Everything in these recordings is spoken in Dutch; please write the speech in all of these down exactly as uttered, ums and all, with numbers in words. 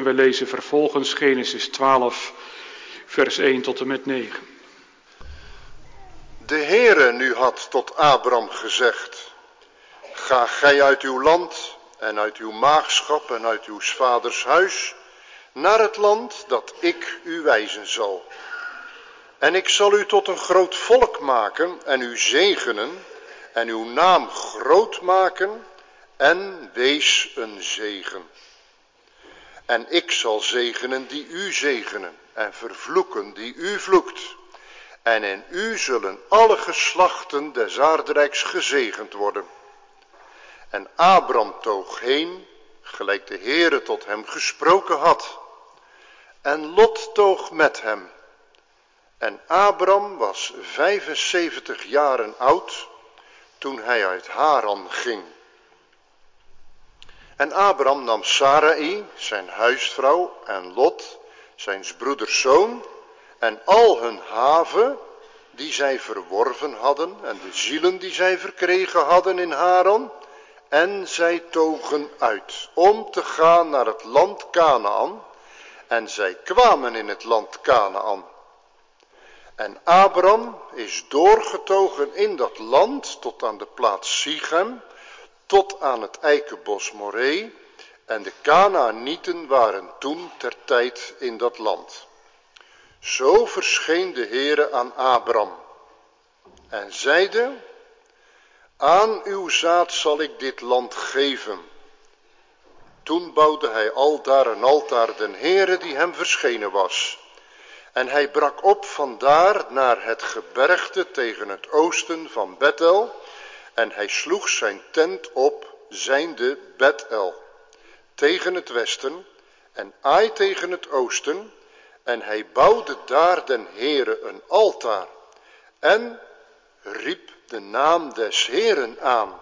we lezen vervolgens Genesis twaalf, vers één tot en met negen. De Heere nu had tot Abram gezegd: ga gij uit uw land en uit uw maagschap en uit uw vaders huis naar het land dat ik u wijzen zal. En ik zal u tot een groot volk maken en u zegenen en uw naam groot maken en wees een zegen. En ik zal zegenen die u zegenen en vervloeken die u vloekt. En in u zullen alle geslachten des aardrijks gezegend worden. En Abram toog heen, gelijk de Heere tot hem gesproken had. En Lot toog met hem. En Abram was vijfenzeventig jaren oud, toen hij uit Haran ging. En Abram nam Sarai, zijn huisvrouw, en Lot, zijns broeders zoon, en al hun have, die zij verworven hadden, en de zielen die zij verkregen hadden in Haran, en zij togen uit, om te gaan naar het land Kanaan, en zij kwamen in het land Kanaan. En Abram is doorgetogen in dat land, tot aan de plaats Sichem, tot aan het eikenbos Moree, en de Kanaanieten waren toen ter tijd in dat land. Zo verscheen de Heere aan Abram en zeide: aan uw zaad zal ik dit land geven. Toen bouwde hij aldaar een altaar den Heere die hem verschenen was. En hij brak op vandaar naar het gebergte tegen het oosten van Bethel. En hij sloeg zijn tent op, zijnde Bethel, tegen het westen en Ai tegen het oosten. En hij bouwde daar den Heere een altaar en riep de naam des Heeren aan.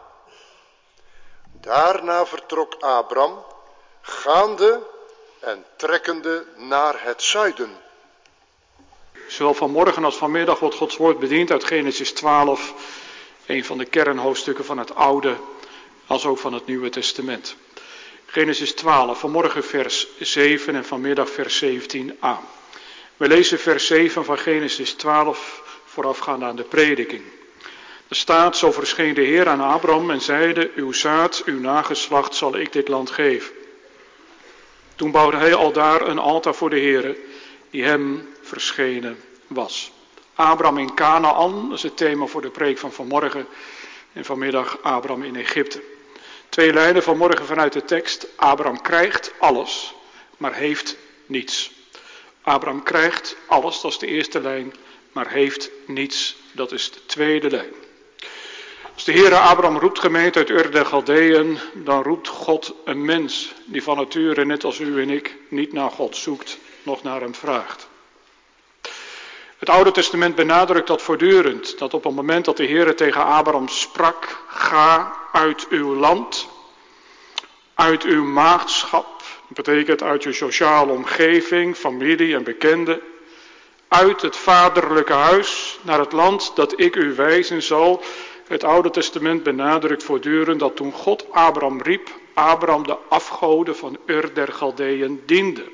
Daarna vertrok Abram, gaande en trekkende naar het zuiden. Zowel vanmorgen als vanmiddag wordt Gods woord bediend uit Genesis twaalf, een van de kernhoofdstukken van het Oude als ook van het Nieuwe Testament. Genesis twaalf, vanmorgen vers zeven en vanmiddag vers zeventien a. We lezen vers zeven van Genesis twaalf voorafgaand aan de prediking. Er staat: zo verscheen de Heer aan Abram en zeide: uw zaad, uw nageslacht zal ik dit land geven. Toen bouwde hij aldaar een altaar voor de Heere die hem verschenen was. Abram in Kanaan, dat is het thema voor de preek van vanmorgen. En vanmiddag Abram in Egypte. Twee lijnen vanmorgen vanuit de tekst. Abram krijgt alles, maar heeft niets. Abram krijgt alles, dat is de eerste lijn, maar heeft niets, dat is de tweede lijn. Als de Heere Abram roept, gemeente, uit Ur der Chaldeeën, dan roept God een mens die van nature, net als u en ik, niet naar God zoekt, nog naar hem vraagt. Het Oude Testament benadrukt dat voortdurend, dat op het moment dat de Heere tegen Abram sprak: ga uit uw land, uit uw maagdschap, dat betekent uit je sociale omgeving, familie en bekenden, uit het vaderlijke huis naar het land dat ik u wijzen zal. Het Oude Testament benadrukt voortdurend dat toen God Abram riep, Abram de afgoden van Ur der Chaldeeën diende.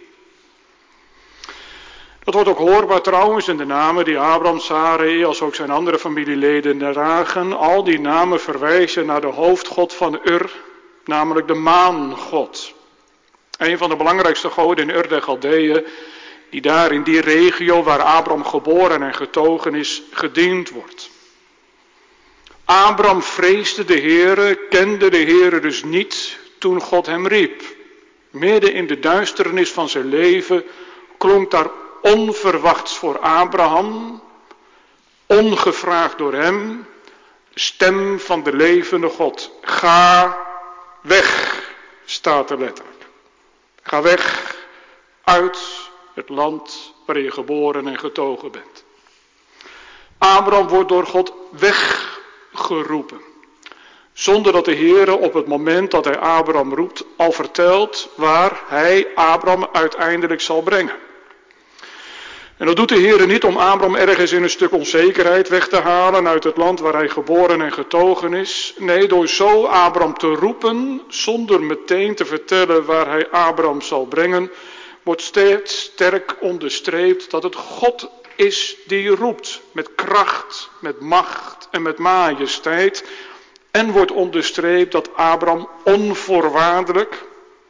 Dat wordt ook hoorbaar trouwens in de namen die Abram, Sarai als ook zijn andere familieleden dragen. Al die namen verwijzen naar de hoofdgod van Ur, namelijk de maangod. Een van de belangrijkste goden in Ur der Chaldeeën, die daar in die regio waar Abram geboren en getogen is, gediend wordt. Abram vreesde de Heere, kende de Heere dus niet toen God hem riep. Midden in de duisternis van zijn leven klonk daar onverwachts voor Abraham, ongevraagd door hem, de stem van de levende God. Ga weg, staat er letterlijk. Ga weg uit het land waarin je geboren en getogen bent. Abraham wordt door God weggeroepen. Zonder dat de Heere op het moment dat hij Abraham roept al vertelt waar hij Abraham uiteindelijk zal brengen. En dat doet de Heere niet om Abraham ergens in een stuk onzekerheid weg te halen uit het land waar hij geboren en getogen is. Nee, door zo Abraham te roepen, zonder meteen te vertellen waar hij Abraham zal brengen, wordt steeds sterk onderstreept dat het God is die roept. Met kracht, met macht en met majesteit. En wordt onderstreept dat Abraham onvoorwaardelijk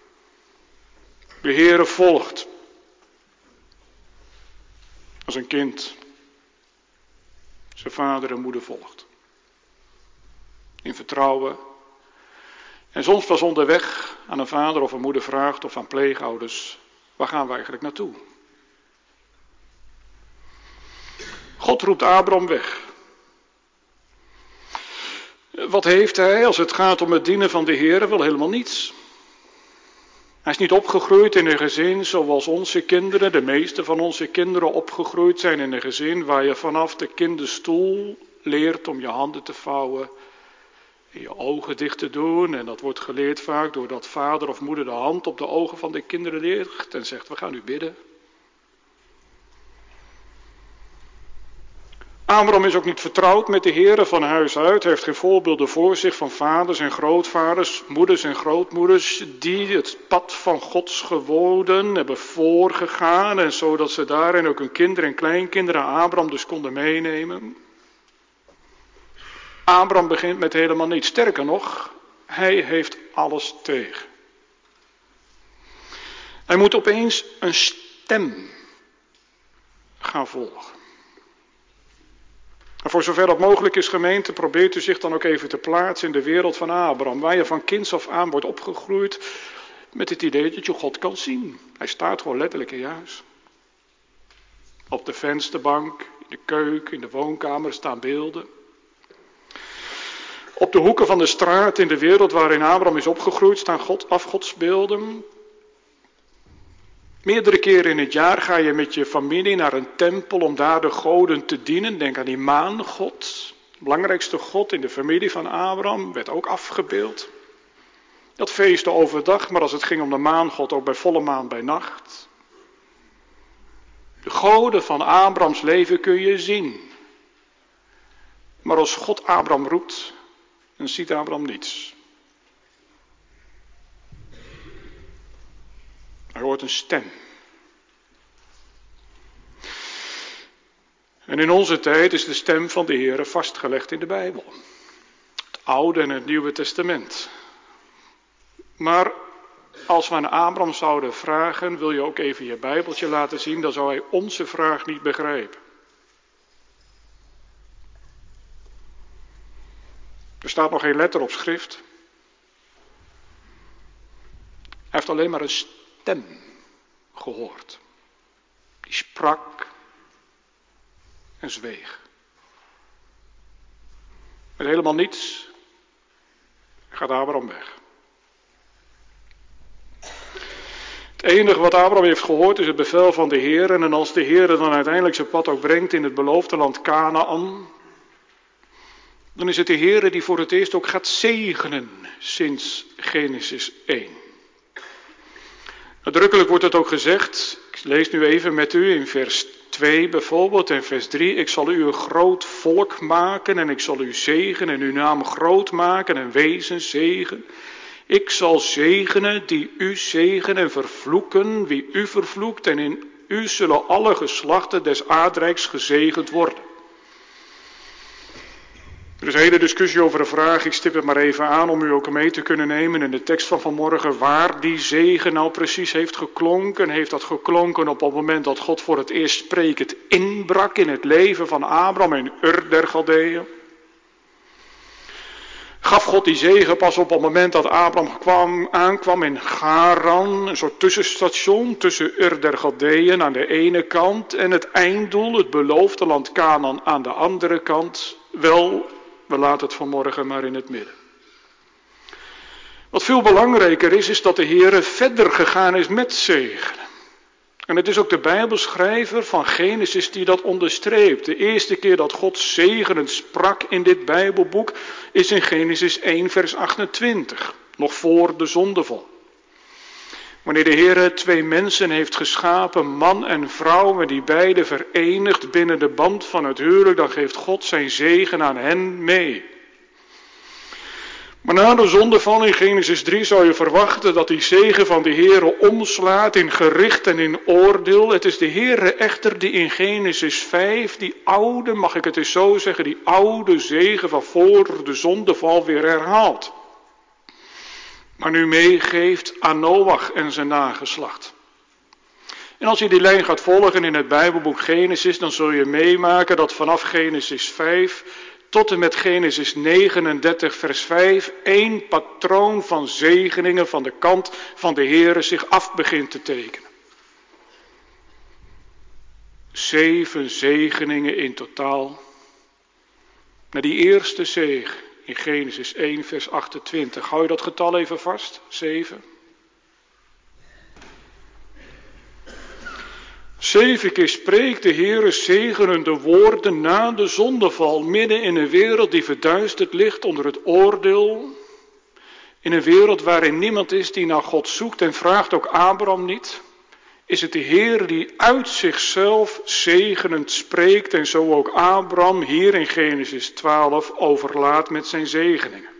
de Heere volgt. Als een kind zijn vader en moeder volgt. In vertrouwen. En soms pas onderweg aan een vader of een moeder vraagt of aan pleegouders: waar gaan we eigenlijk naartoe? God roept Abraham weg. Wat heeft hij als het gaat om het dienen van de Heere? Wel helemaal niets. Hij is niet opgegroeid in een gezin zoals onze kinderen, de meeste van onze kinderen opgegroeid zijn in een gezin waar je vanaf de kinderstoel leert om je handen te vouwen en je ogen dicht te doen. En dat wordt geleerd vaak doordat vader of moeder de hand op de ogen van de kinderen legt en zegt: we gaan nu bidden. Abraham is ook niet vertrouwd met de Heere van huis uit. Hij heeft geen voorbeelden voor zich van vaders en grootvaders, moeders en grootmoeders die het pad van Gods geboden hebben voorgegaan. En zodat ze daarin ook hun kinderen en kleinkinderen Abraham dus konden meenemen. Abraham begint met helemaal niets. Sterker nog, hij heeft alles tegen. Hij moet opeens een stem gaan volgen. En voor zover dat mogelijk is, gemeente, probeert u zich dan ook even te plaatsen in de wereld van Abraham. Waar je van kinds af aan wordt opgegroeid met het idee dat je God kan zien. Hij staat gewoon letterlijk in je huis. Op de vensterbank, in de keuken, in de woonkamer staan beelden. Op de hoeken van de straat in de wereld waarin Abraham is opgegroeid staan God, afgodsbeelden. Meerdere keren in het jaar ga je met je familie naar een tempel om daar de goden te dienen. Denk aan die maangod. De belangrijkste god in de familie van Abraham werd ook afgebeeld. Dat feestte overdag, maar als het ging om de maangod ook bij volle maan bij nacht. De goden van Abrahams leven kun je zien. Maar als God Abraham roept, dan ziet Abraham niets. Hij hoort een stem. En in onze tijd is de stem van de Heere vastgelegd in de Bijbel. Het Oude en het Nieuwe Testament. Maar als we aan Abraham zouden vragen, wil je ook even je Bijbeltje laten zien, dan zou hij onze vraag niet begrijpen. Er staat nog geen letter op schrift. Hij heeft alleen maar een stem gehoord. Die sprak en zweeg. Met helemaal niets gaat Abraham weg. Het enige wat Abraham heeft gehoord is het bevel van de Heer. En als de Heer dan uiteindelijk zijn pad ook brengt in het beloofde land Kanaan, dan is het de Heer die voor het eerst ook gaat zegenen sinds Genesis één. Nadrukkelijk wordt het ook gezegd, ik lees nu even met u in vers twee bijvoorbeeld en vers drie. Ik zal u een groot volk maken en ik zal u zegenen en uw naam groot maken en wezen zegen. Ik zal zegenen die u zegenen en vervloeken wie u vervloekt en in u zullen alle geslachten des aardrijks gezegend worden. Er is een hele discussie over de vraag, ik stip het maar even aan om u ook mee te kunnen nemen in de tekst van vanmorgen, waar die zegen nou precies heeft geklonken. Heeft dat geklonken op het moment dat God voor het eerst sprekend inbrak in het leven van Abraham in Ur der Galdeeën? Gaf God die zegen pas op het moment dat Abraham kwam, aankwam in Haran, een soort tussenstation tussen Ur der Galdeeën aan de ene kant en het einddoel, het beloofde land Kanaan aan de andere kant? Wel, we laten het vanmorgen maar in het midden. Wat veel belangrijker is, is dat de Heer verder gegaan is met zegenen. En het is ook de Bijbelschrijver van Genesis die dat onderstreept. De eerste keer dat God zegenend sprak in dit Bijbelboek is in Genesis één vers achtentwintig, nog voor de zondeval. Wanneer de Heer twee mensen heeft geschapen, man en vrouw, en die beide verenigt binnen de band van het huwelijk, dan geeft God zijn zegen aan hen mee. Maar na de zondeval in Genesis drie zou je verwachten dat die zegen van de Heere omslaat in gericht en in oordeel. Het is de Heere echter die in Genesis vijf, die oude, mag ik het eens zo zeggen, die oude zegen van voor de zondeval weer herhaalt. Maar nu meegeeft aan Noach en zijn nageslacht. En als je die lijn gaat volgen in het Bijbelboek Genesis, dan zul je meemaken dat vanaf Genesis vijf tot en met Genesis negenendertig vers vijf één patroon van zegeningen van de kant van de Heere zich af begint te tekenen. Zeven zegeningen in totaal. Na die eerste zegen in Genesis één vers achtentwintig, hou je dat getal even vast, zeven. Zeven keer spreekt de Heere zegenende woorden na de zondeval, midden in een wereld die verduisterd ligt onder het oordeel. In een wereld waarin niemand is die naar God zoekt en vraagt ook Abraham niet. Is het de Heer die uit zichzelf zegenend spreekt en zo ook Abraham hier in Genesis twaalf overlaat met zijn zegeningen.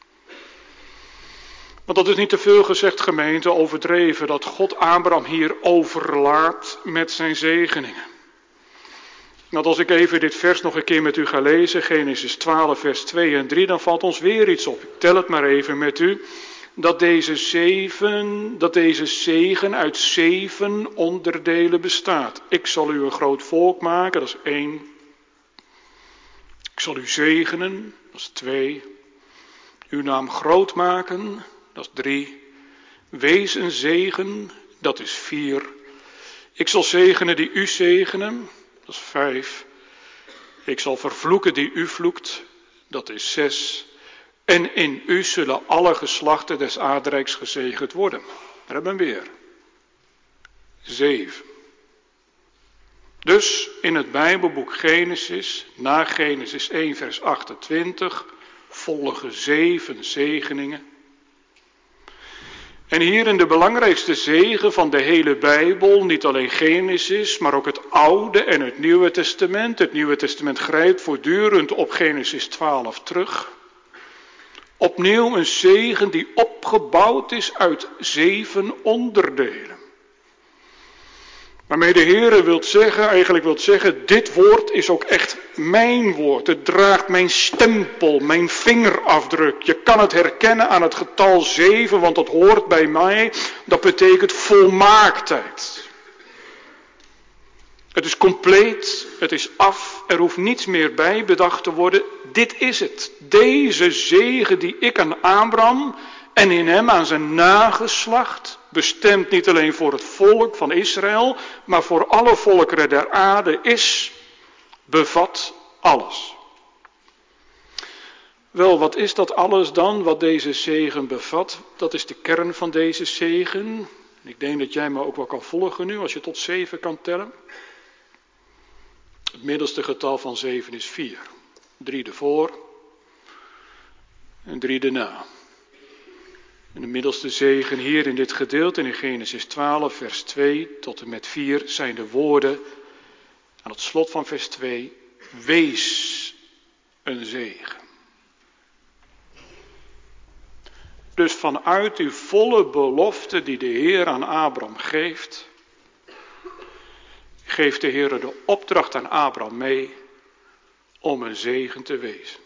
Want dat is niet te veel gezegd, gemeente, overdreven, dat God Abraham hier overlaat met zijn zegeningen. Nou, als ik even dit vers nog een keer met u ga lezen, Genesis twaalf vers twee en drie, dan valt ons weer iets op. Ik tel het maar even met u. Dat deze, zeven, dat deze zegen uit zeven onderdelen bestaat. Ik zal u een groot volk maken, dat is één. Ik zal u zegenen, dat is twee. Uw naam groot maken, dat is drie. Wees een zegen, dat is vier. Ik zal zegenen die u zegenen, dat is vijf. Ik zal vervloeken die u vloekt, dat is zes. En in u zullen alle geslachten des aardrijks gezegend worden. Daar hebben we weer. Zeven. Dus in het Bijbelboek Genesis, na Genesis één vers achtentwintig, volgen zeven zegeningen. En hier in de belangrijkste zegen van de hele Bijbel, niet alleen Genesis, maar ook het Oude en het Nieuwe Testament. Het Nieuwe Testament grijpt voortdurend op Genesis twaalf terug. Opnieuw een zegen die opgebouwd is uit zeven onderdelen. Waarmee de Heere wilt zeggen, eigenlijk wilt zeggen, dit woord is ook echt mijn woord. Het draagt mijn stempel, mijn vingerafdruk. Je kan het herkennen aan het getal zeven, want dat hoort bij mij. Dat betekent volmaaktheid. Het is compleet, het is af, er hoeft niets meer bij bedacht te worden. Dit is het. Deze zegen die ik aan Abraham en in hem aan zijn nageslacht, bestemd niet alleen voor het volk van Israël, maar voor alle volkeren der aarde is, bevat alles. Wel, wat is dat alles dan, wat deze zegen bevat? Dat is de kern van deze zegen. Ik denk dat jij me ook wel kan volgen nu, als je tot zeven kan tellen. Het middelste getal van zeven is vier. Drie ervoor en drie erna. En de middelste zegen hier in dit gedeelte, in Genesis twaalf, vers twee tot en met vier, zijn de woorden aan het slot van vers twee. Wees een zegen. Dus vanuit die volle belofte die de Heer aan Abraham geeft, geeft de Heer de opdracht aan Abraham mee om een zegen te wezen.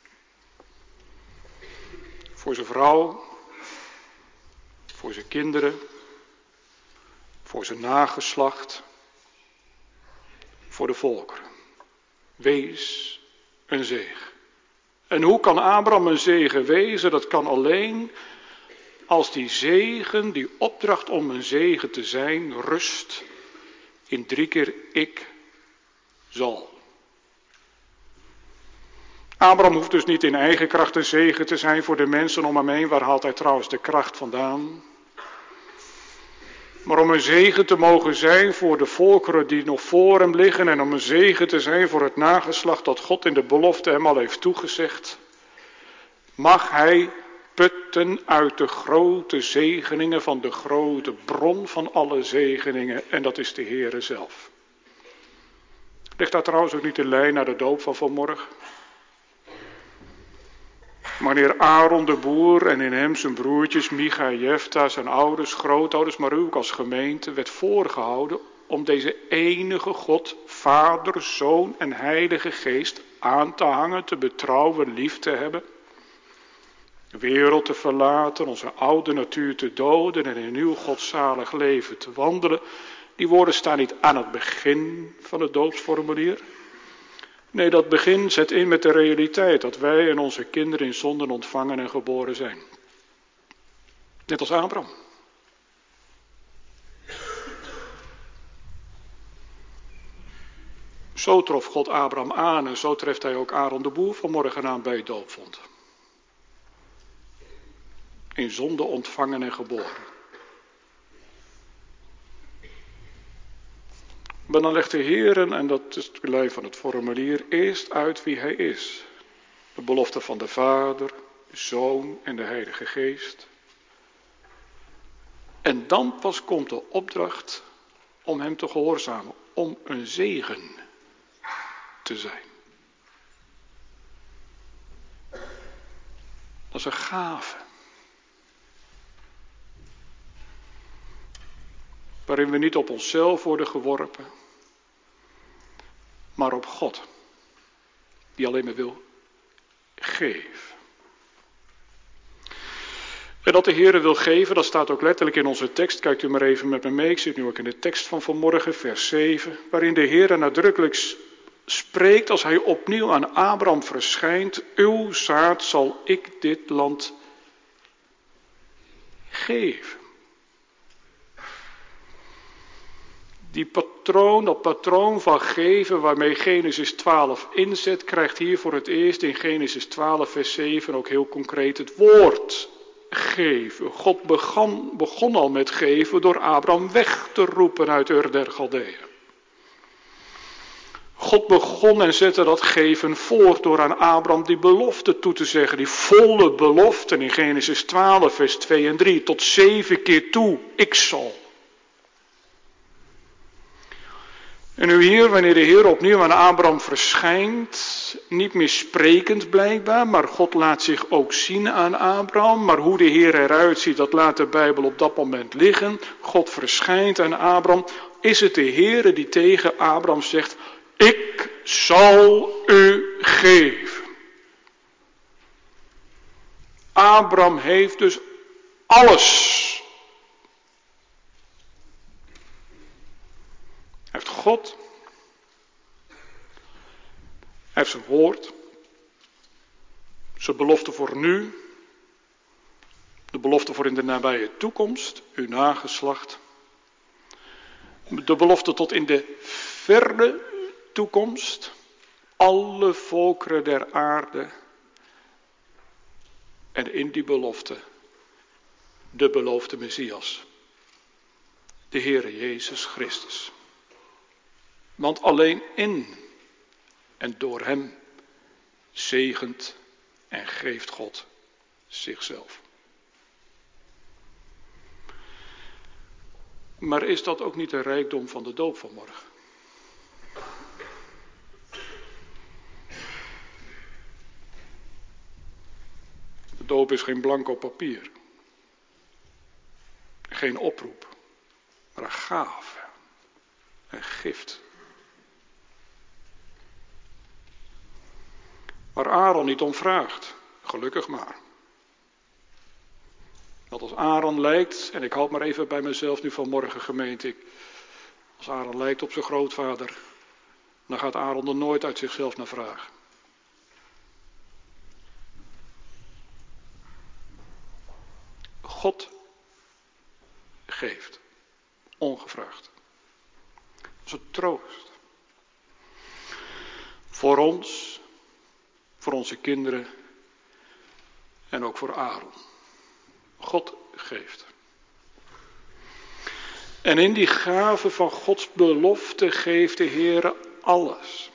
Voor zijn vrouw, voor zijn kinderen, voor zijn nageslacht, voor de volkeren. Wees een zegen. En hoe kan Abraham een zegen wezen? Dat kan alleen als die zegen, die opdracht om een zegen te zijn, rust in drie keer ik zal. Abraham hoeft dus niet in eigen kracht een zegen te zijn voor de mensen om hem heen. Waar haalt hij trouwens de kracht vandaan? Maar om een zegen te mogen zijn voor de volkeren die nog voor hem liggen. En om een zegen te zijn voor het nageslacht dat God in de belofte hem al heeft toegezegd. Mag hij putten uit de grote zegeningen van de grote bron van alle zegeningen. En dat is de Heere zelf. Ligt daar trouwens ook niet de lijn naar de doop van vanmorgen? Wanneer Aaron de boer en in hem zijn broertjes Micha en Jefta, zijn ouders, grootouders, maar u ook als gemeente, werd voorgehouden om deze enige God, Vader, Zoon en Heilige Geest aan te hangen, te betrouwen, lief te hebben. De wereld te verlaten, onze oude natuur te doden en in een nieuw godzalig leven te wandelen. Die woorden staan niet aan het begin van het doopsformulier. Nee, dat begin zet in met de realiteit dat wij en onze kinderen in zonden ontvangen en geboren zijn. Net als Abraham. Zo trof God Abraham aan en zo treft hij ook Aaron de boer vanmorgen aan bij het doopvond. In zonde ontvangen en geboren. Maar dan legt de Heer, en dat is het lijn van het formulier, eerst uit wie hij is. De belofte van de Vader, de Zoon en de Heilige Geest. En dan pas komt de opdracht om hem te gehoorzamen, om een zegen te zijn. Dat is een gave. Waarin we niet op onszelf worden geworpen, maar op God, die alleen maar wil geven. En dat de Heer wil geven, dat staat ook letterlijk in onze tekst. Kijkt u maar even met me mee, ik zit nu ook in de tekst van vanmorgen, vers zeven. Waarin de Heer nadrukkelijk spreekt als hij opnieuw aan Abraham verschijnt. Uw zaad zal ik dit land geven. Die patroon, dat patroon van geven waarmee Genesis twaalf inzet, krijgt hier voor het eerst in Genesis twaalf vers zeven ook heel concreet het woord geven. God begon, begon al met geven door Abraham weg te roepen uit Ur der Galdeeën. God begon en zette dat geven voort door aan Abraham die belofte toe te zeggen. Die volle belofte in Genesis twaalf vers twee en drie. Tot zeven keer toe, ik zal. En nu hier, wanneer de Heer opnieuw aan Abraham verschijnt, niet meer sprekend blijkbaar, maar God laat zich ook zien aan Abraham. Maar hoe de Heer eruit ziet, dat laat de Bijbel op dat moment liggen. God verschijnt aan Abraham. Is het de Heer die tegen Abraham zegt, ik zal u geven. Abraham heeft dus alles. Hij heeft God. Hij heeft zijn woord. Zijn belofte voor nu. De belofte voor in de nabije toekomst. Uw nageslacht. De belofte tot in de verre toekomst. Alle volkeren der aarde. En in die belofte. De beloofde Messias. De Heere Jezus Christus. Want alleen in en door hem zegent en geeft God zichzelf. Maar is dat ook niet de rijkdom van de doop van morgen? De doop is geen blanco papier. Geen oproep. Maar een gave. Een gift. Waar Aaron niet om vraagt. Gelukkig maar. Want als Aaron lijkt, en ik houd maar even bij mezelf nu vanmorgen gemeente. Ik, als Aaron lijkt op zijn grootvader, dan gaat Aaron er nooit uit zichzelf naar vragen. God geeft. Ongevraagd. Dat is een troost. Voor ons, voor onze kinderen en ook voor Aaron. God geeft. En in die gave van Gods belofte geeft de Heere alles.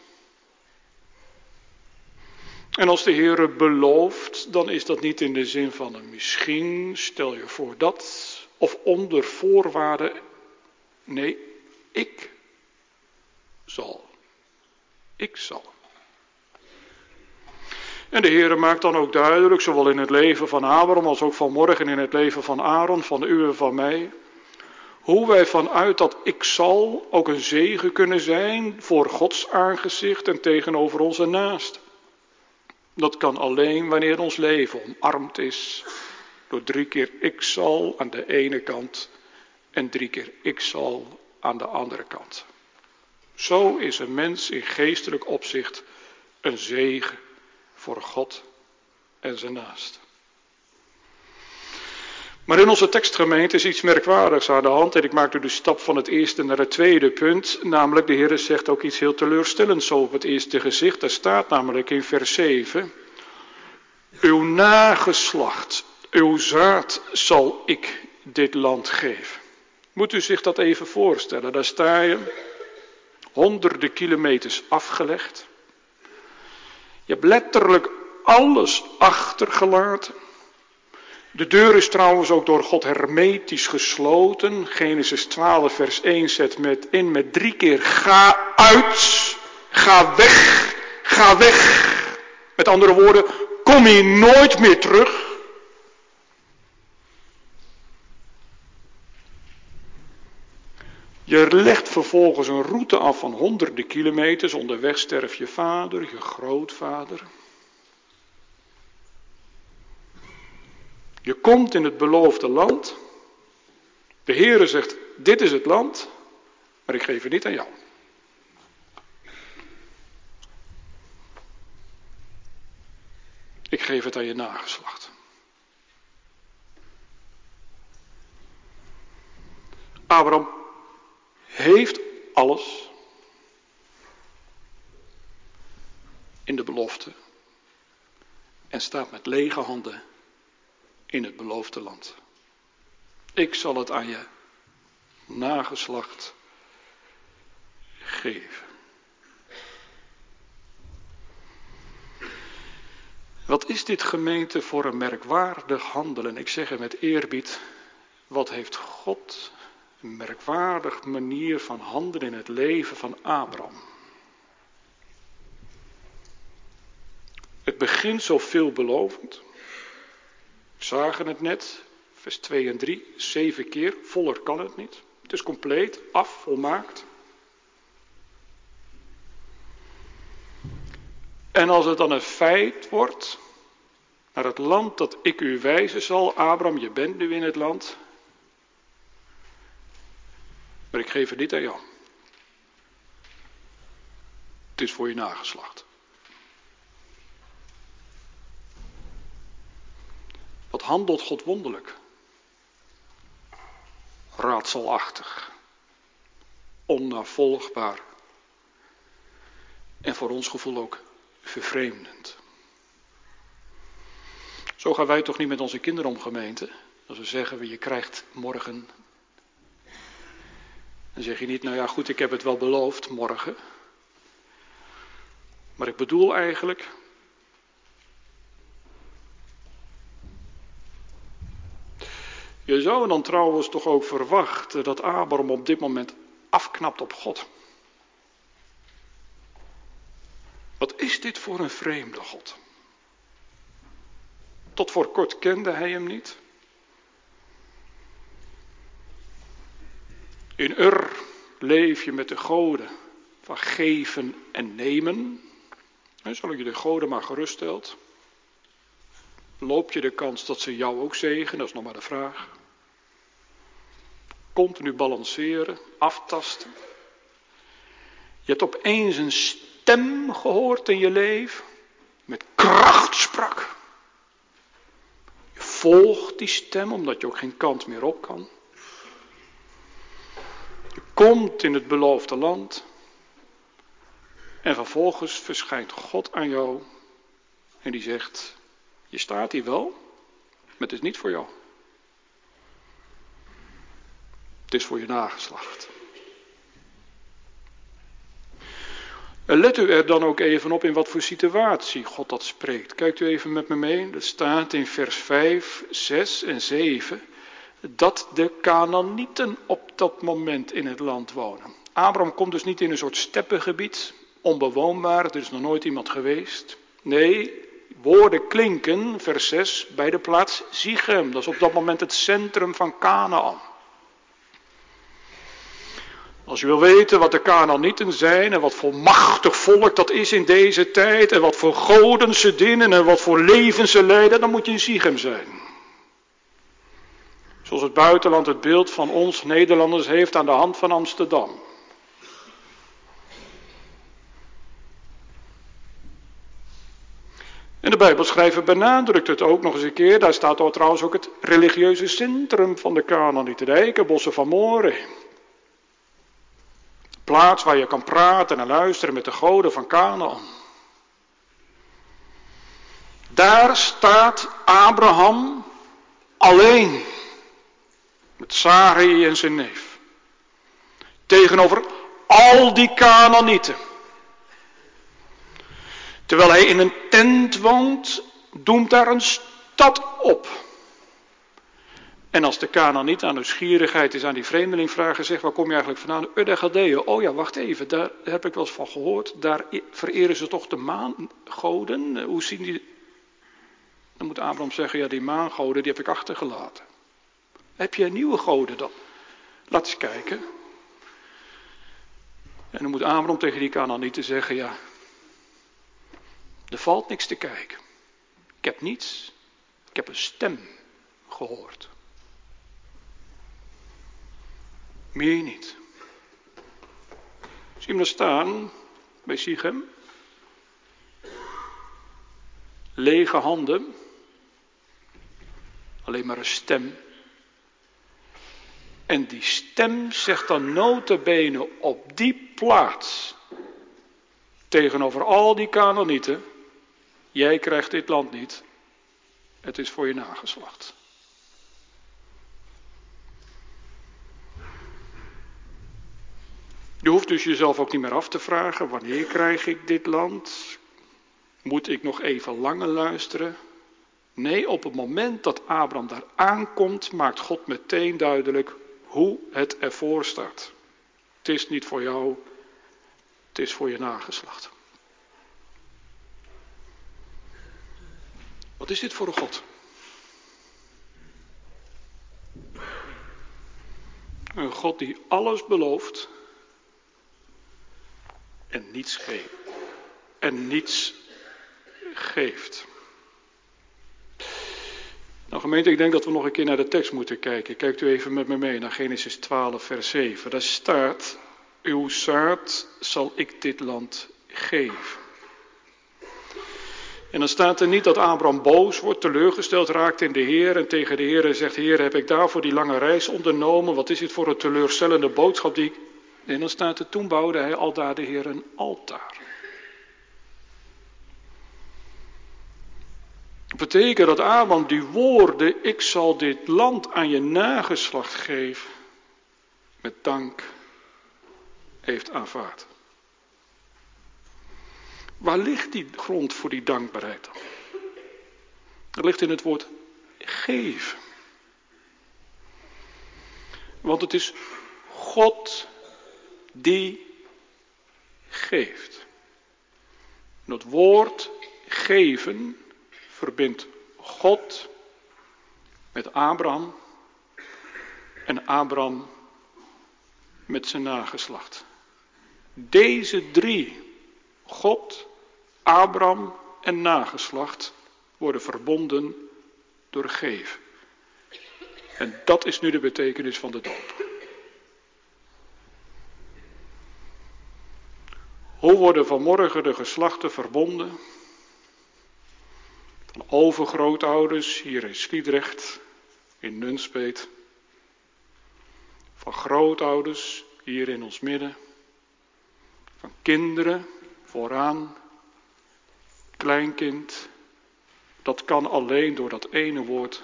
En als de Heere belooft, dan is dat niet in de zin van een misschien, stel je voor dat, of onder voorwaarden. Nee, ik zal. Ik zal. En de Heere maakt dan ook duidelijk, zowel in het leven van Abraham als ook vanmorgen in het leven van Aaron, van u en van mij, hoe wij vanuit dat ik zal ook een zegen kunnen zijn voor Gods aangezicht en tegenover onze naast. Dat kan alleen wanneer ons leven omarmd is door drie keer ik zal aan de ene kant en drie keer ik zal aan de andere kant. Zo is een mens in geestelijk opzicht een zegen voor God en zijn naast. Maar in onze tekstgemeente is iets merkwaardigs aan de hand. En ik maak nu de stap van het eerste naar het tweede punt. Namelijk de Heer zegt ook iets heel teleurstellends zo op het eerste gezicht. Daar staat namelijk in vers zeven. Uw nageslacht, uw zaad zal ik dit land geven. Moet u zich dat even voorstellen. Daar sta je honderden kilometers afgelegd. Je hebt letterlijk alles achtergelaten. De deur is trouwens ook door God hermetisch gesloten. Genesis twaalf vers één zet met in met drie keer ga uit, ga weg, ga weg. Met andere woorden, kom hier nooit meer terug. Je legt vervolgens een route af van honderden kilometers. Onderweg sterft je vader, je grootvader. Je komt in het beloofde land. De Heere zegt, dit is het land, maar ik geef het niet aan jou. Ik geef het aan je nageslacht. Abraham heeft alles in de belofte en staat met lege handen in het beloofde land. Ik zal het aan je nageslacht geven. Wat is dit gemeente voor een merkwaardig handelen? Ik zeg het met eerbied. Wat heeft God een merkwaardig manier van handelen in het leven van Abraham? Het begint zo veelbelovend. We zagen het net, vers twee en drie, zeven keer, voller kan het niet. Het is compleet, af, volmaakt. En als het dan een feit wordt, naar het land dat ik u wijzen zal, Abraham, je bent nu in het land, maar ik geef het niet aan jou. Het is voor je nageslacht. Wat handelt God wonderlijk? Raadselachtig. Onnavolgbaar. En voor ons gevoel ook vervreemdend. Zo gaan wij toch niet met onze kinderen om, gemeente? Als we zeggen, je krijgt morgen. Dan zeg je niet, nou ja goed, ik heb het wel beloofd morgen. Maar ik bedoel eigenlijk, je zou dan trouwens toch ook verwachten dat Abraham op dit moment afknapt op God. Wat is dit voor een vreemde God? Tot voor kort kende hij hem niet. In Ur leef je met de goden van geven en nemen. Zolang je de goden maar geruststelt. Loop je de kans dat ze jou ook zegenen? Dat is nog maar de vraag. Continu balanceren, aftasten. Je hebt opeens een stem gehoord in je leven. Met kracht sprak. Je volgt die stem omdat je ook geen kant meer op kan. Je komt in het beloofde land. En vervolgens verschijnt God aan jou. En die zegt, je staat hier wel, maar het is niet voor jou. Het is voor je nageslacht. En let u er dan ook even op in wat voor situatie God dat spreekt. Kijkt u even met me mee. Dat staat in vers vijf, zes en zeven. Dat de Kanaanieten op dat moment in het land wonen. Abraham komt dus niet in een soort steppengebied. Onbewoonbaar, er is nog nooit iemand geweest. Nee, woorden klinken, vers zes, bij de plaats Sichem. Dat is op dat moment het centrum van Kanaan. Als je wil weten wat de Kanaanieten zijn en wat voor machtig volk dat is in deze tijd en wat voor goden ze dienen en wat voor leven ze leiden, dan moet je in Sichem zijn. Zoals het buitenland het beeld van ons Nederlanders heeft aan de hand van Amsterdam. En de Bijbelschrijver benadrukt het ook nog eens een keer. Daar staat al trouwens ook het religieuze centrum van de Kanaanieten, de eikenbossen van More. Plaats waar je kan praten en luisteren met de goden van Kanaan. Daar staat Abraham alleen. Met Sarai en zijn neef. Tegenover al die Kanaanieten. Terwijl hij in een tent woont, doemt daar een stad op. En als de Kanaaniet aan nieuwsgierigheid is aan die vreemdeling vragen, zegt, waar kom je eigenlijk vandaan? Ur der Galdeeën. Oh ja, wacht even, daar heb ik wel eens van gehoord. Daar vereren ze toch de maangoden? Hoe zien die? Dan moet Abraham zeggen, ja, die maangoden, die heb ik achtergelaten. Heb je nieuwe goden dan? Laat eens kijken. En dan moet Abraham tegen die Kanaanieten zeggen, ja, er valt niks te kijken. Ik heb niets. Ik heb een stem gehoord. Meer niet. Zie je hem daar staan bij Sichem? Lege handen. Alleen maar een stem. En die stem zegt dan nota bene op die plaats. Tegenover al die Kanaanieten. Jij krijgt dit land niet. Het is voor je nageslacht. Je hoeft dus jezelf ook niet meer af te vragen, wanneer krijg ik dit land? Moet ik nog even langer luisteren? Nee, op het moment dat Abraham daar aankomt, maakt God meteen duidelijk hoe het ervoor staat. Het is niet voor jou, het is voor je nageslacht. Wat is dit voor een God? Een God die alles belooft en niets geeft. En niets geeft. Nou gemeente, ik denk dat we nog een keer naar de tekst moeten kijken. Kijkt u even met me mee naar Genesis twaalf vers zeven. Daar staat, uw zaad zal ik dit land geven. En dan staat er niet dat Abraham boos wordt, teleurgesteld raakt in de Heer en tegen de Heer zegt, Heer, heb ik daarvoor die lange reis ondernomen? Wat is dit voor een teleurstellende boodschap die ik... En dan staat er, toen bouwde hij aldaar de Heer een altaar. Dat betekent dat Abraham die woorden, ik zal dit land aan je nageslacht geven, met dank heeft aanvaard. Waar ligt die grond voor die dankbaarheid dan? Dat ligt in het woord geven. Want het is God die geeft. En het woord geven verbindt God met Abraham en Abraham met zijn nageslacht. Deze drie, God, Abraham en nageslacht, worden verbonden door geven. En dat is nu de betekenis van de doop. Hoe worden vanmorgen de geslachten verbonden? Van overgrootouders hier in Sliedrecht, in Nunspeet. Van grootouders hier in ons midden. Van kinderen vooraan. Kleinkind. Dat kan alleen door dat ene woord.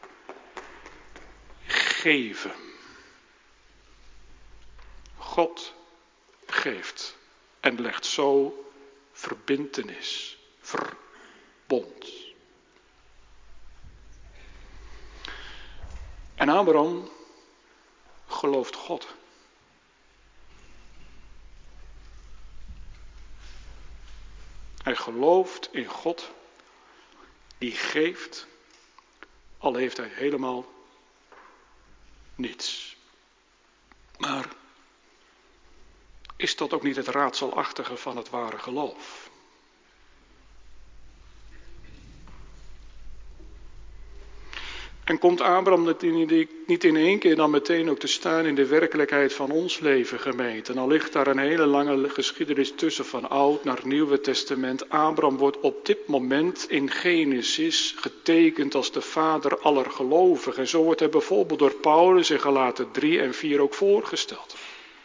Geven. God geeft. En legt zo verbintenis. Verbond. En Abraham gelooft God. Hij gelooft in God die geeft, al heeft hij helemaal niets. Maar is dat ook niet het raadselachtige van het ware geloof? En komt Abraham niet in één keer dan meteen ook te staan in de werkelijkheid van ons leven, gemeente? En dan ligt daar een hele lange geschiedenis tussen, van Oud naar Nieuwe Testament. Abraham wordt op dit moment in Genesis getekend als de vader aller gelovigen. En zo wordt hij bijvoorbeeld door Paulus in Galaten drie en vier ook voorgesteld.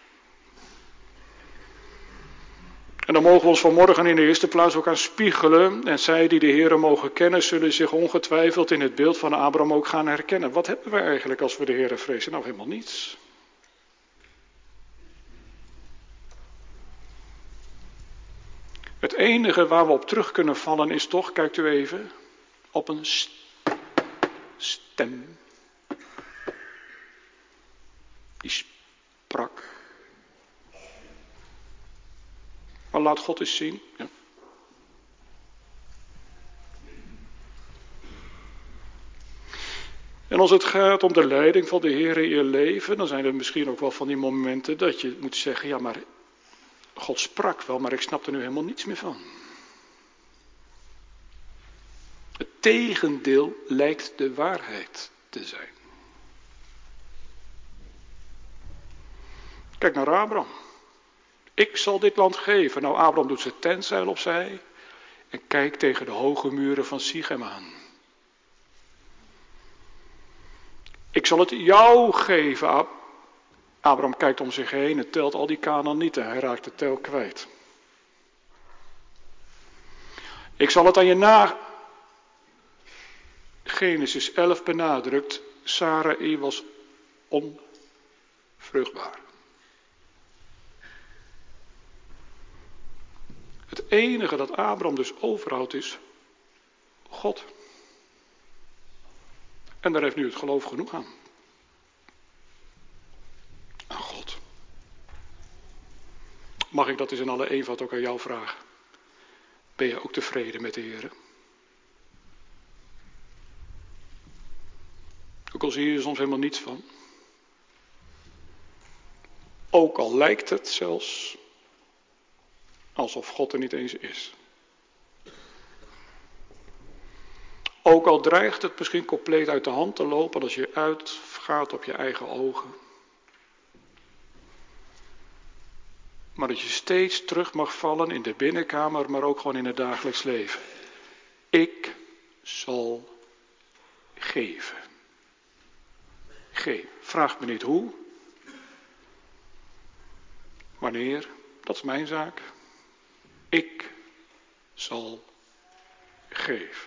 En dan mogen we ons vanmorgen in de eerste plaats ook aan spiegelen. En zij die de Heere mogen kennen, zullen zich ongetwijfeld in het beeld van Abraham ook gaan herkennen. Wat hebben we eigenlijk als we de Heere vrezen? Nou, helemaal niets. Het enige waar we op terug kunnen vallen is toch, kijkt u even, op een stem. Die sprak. Maar laat God eens zien. Ja. En als het gaat om de leiding van de Heer in je leven, dan zijn er misschien ook wel van die momenten dat je moet zeggen, ja maar God sprak wel, maar ik snap er nu helemaal niets meer van. Het tegendeel lijkt de waarheid te zijn. Kijk naar Abraham. Ik zal dit land geven. Nou, Abraham doet zijn tentzeil opzij en kijkt tegen de hoge muren van Sichem aan. Ik zal het jou geven. Abraham kijkt om zich heen en telt al die Kanaanieten. Hij raakt de tel kwijt. Ik zal het aan je na. Genesis elf benadrukt, Sarai was onvruchtbaar. Het enige dat Abraham dus overhoudt is God. En daar heeft nu het geloof genoeg aan. Aan God. Mag ik dat eens in alle eenvoud ook aan jou vragen? Ben je ook tevreden met de Heer? Ook al zie je er soms helemaal niets van. Ook al lijkt het zelfs alsof God er niet eens is. Ook al dreigt het misschien compleet uit de hand te lopen als je uitgaat op je eigen ogen. Maar dat je steeds terug mag vallen in de binnenkamer, maar ook gewoon in het dagelijks leven. Ik zal geven. Geef. Vraag me niet hoe. Wanneer. Dat is mijn zaak. Ik zal geven.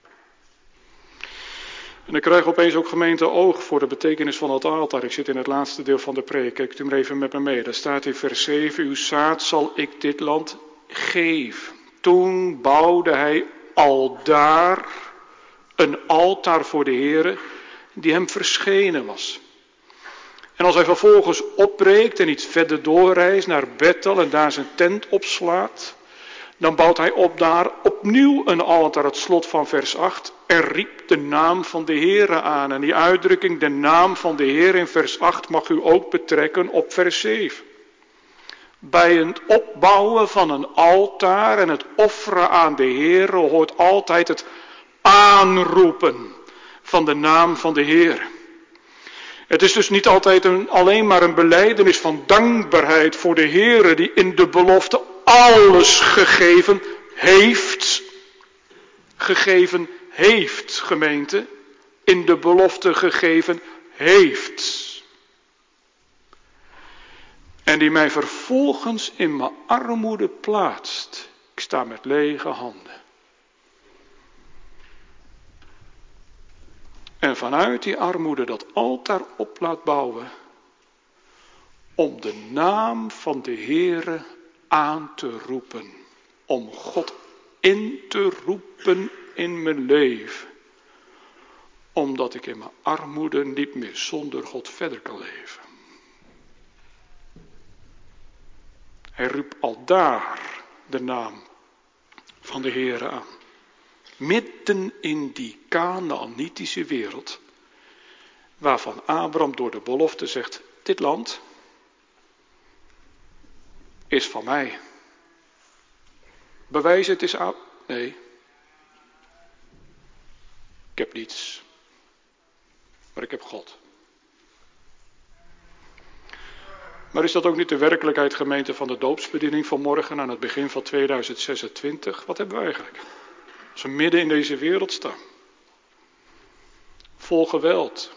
En ik krijg opeens ook gemeente oog voor de betekenis van het altaar. Ik zit in het laatste deel van de preek. Kijkt u maar even met me mee. Daar staat in vers zeven. Uw zaad zal ik dit land geven. Toen bouwde hij aldaar een altaar voor de Heere die hem verschenen was. En als hij vervolgens opbreekt en iets verder doorreist naar Bethel en daar zijn tent opslaat, dan bouwt hij op daar opnieuw een altaar, het slot van vers acht. En riep de naam van de Heere aan. En die uitdrukking, de naam van de Heere in vers acht, mag u ook betrekken op vers zeven. Bij het opbouwen van een altaar en het offeren aan de Heere hoort altijd het aanroepen van de naam van de Heere. Het is dus niet altijd een, alleen maar een belijdenis van dankbaarheid voor de Heere die in de belofte alles gegeven heeft. Gegeven heeft, gemeente. In de belofte gegeven heeft. En die mij vervolgens in mijn armoede plaatst. Ik sta met lege handen. En vanuit die armoede dat altaar op laat bouwen. Om de naam van de Heere aan te roepen. Om God in te roepen in mijn leven. Omdat ik in mijn armoede niet meer zonder God verder kan leven. Hij riep aldaar de naam van de Heere aan. Midden in die Kanaanitische wereld, waarvan Abraham door de belofte zegt, dit land is van mij. Bewijs het is aan. Nee. Ik heb niets. Maar ik heb God. Maar is dat ook niet de werkelijkheid, gemeente, van de doopsbediening van morgen aan het begin van tweeduizend zesentwintig? Wat hebben we eigenlijk? Als we midden in deze wereld staan. Vol geweld.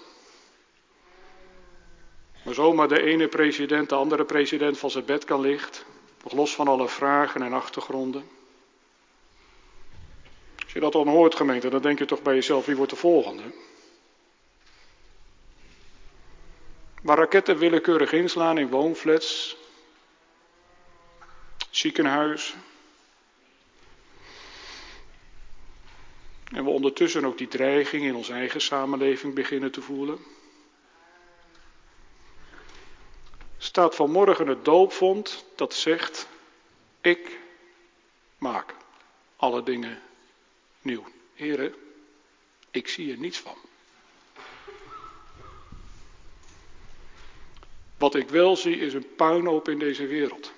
Maar zomaar de ene president de andere president van zijn bed kan lichten. Nog los van alle vragen en achtergronden. Als je dat dan hoort, gemeente, dan denk je toch bij jezelf, wie wordt de volgende? Waar raketten willekeurig inslaan in woonflats, ziekenhuis. En we ondertussen ook die dreiging in onze eigen samenleving beginnen te voelen. Staat vanmorgen het doopvond dat zegt, ik maak alle dingen nieuw. Heren, ik zie er niets van. Wat ik wel zie is een puinhoop in deze wereld.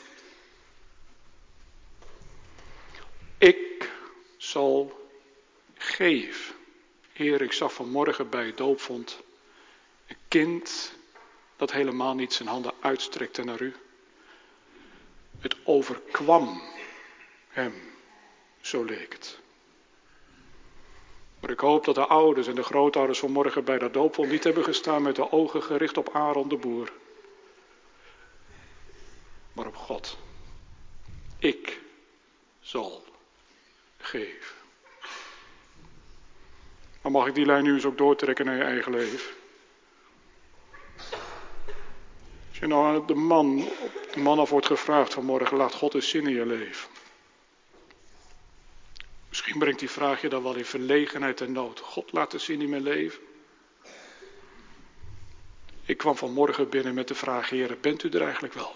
Ik zal geven. Heer, ik zag vanmorgen bij het doopvond een kind dat helemaal niet zijn handen uitstrekte naar u. Het overkwam hem, zo leek het. Maar ik hoop dat de ouders en de grootouders vanmorgen bij dat doopvond niet hebben gestaan met de ogen gericht op Aaron de boer. Maar op God. Ik zal geven. Maar mag ik die lijn nu eens ook doortrekken naar je eigen leven? Als je nou aan de man, de man af wordt gevraagd vanmorgen, laat God eens zin in je leven. Misschien brengt die vraag je dan wel in verlegenheid en nood. God, laat eens zin in mijn leven. Ik kwam vanmorgen binnen met de vraag, Heer, bent u er eigenlijk wel?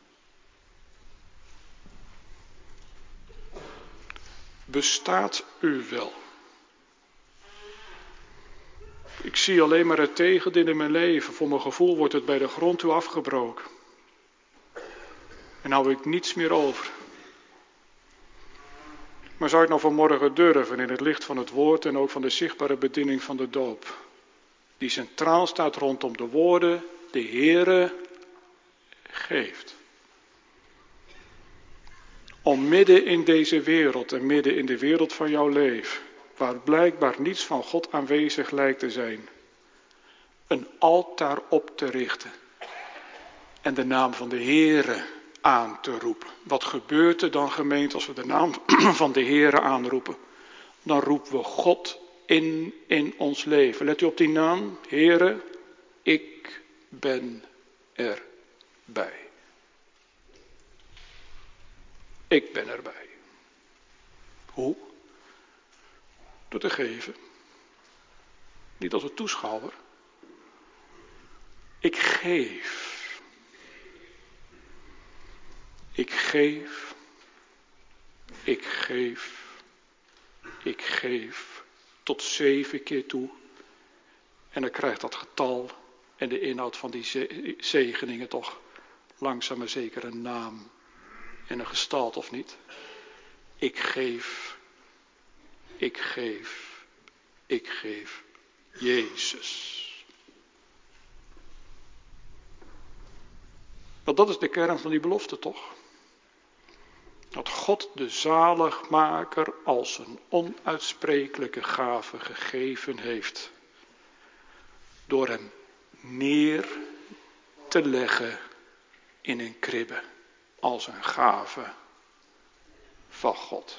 Bestaat u wel? Ik zie alleen maar het tegendeel in mijn leven. Voor mijn gevoel wordt het bij de grond toe afgebroken. En hou ik niets meer over. Maar zou ik nou vanmorgen durven in het licht van het woord en ook van de zichtbare bediening van de doop, die centraal staat rondom de woorden, de Heere geeft. Om midden in deze wereld en midden in de wereld van jouw leven, waar blijkbaar niets van God aanwezig lijkt te zijn, een altaar op te richten en de naam van de Heere aan te roepen. Wat gebeurt er dan, gemeente, als we de naam van de Heere aanroepen? Dan roepen we God in in ons leven. Let u op die naam, Heere, ik ben erbij. Ik ben erbij. Hoe? Door te geven. Niet als een toeschouwer. Ik geef. Ik geef. Ik geef. Ik geef. Tot zeven keer toe. En dan krijgt dat getal en de inhoud van die zegeningen toch langzaam maar zeker een naam en een gestalte, of niet? Ik geef. Ik geef. Ik geef. Jezus. Want dat is de kern van die belofte, toch? Dat God de zaligmaker als een onuitsprekelijke gave gegeven heeft. Door hem neer te leggen in een kribbe als een gave van God.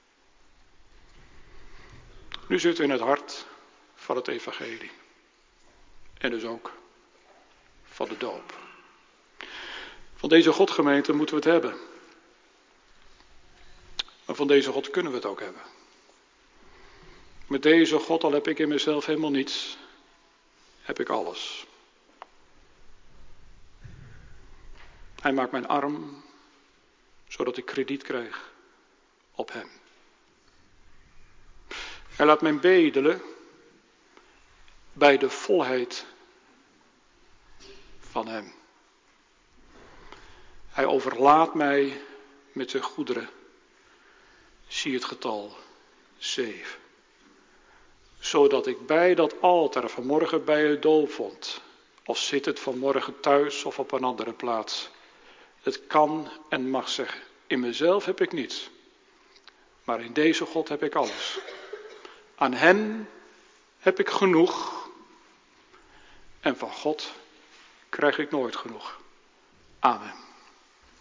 Nu zitten we in het hart van het evangelie. En dus ook van de doop. Van deze Godgemeente moeten we het hebben. Maar van deze God kunnen we het ook hebben. Met deze God, al heb ik in mezelf helemaal niets, heb ik alles. Hij maakt mijn arm, zodat ik krediet krijg op hem. Hij laat mij bedelen bij de volheid van hem. Hij overlaat mij met zijn goederen. Zie het getal zeven. Zodat ik bij dat altaar vanmorgen bij het doopvond, of zit het vanmorgen thuis of op een andere plaats, het kan en mag zeggen, in mezelf heb ik niets, maar in deze God heb ik alles. Aan hem heb ik genoeg en van God krijg ik nooit genoeg. Amen.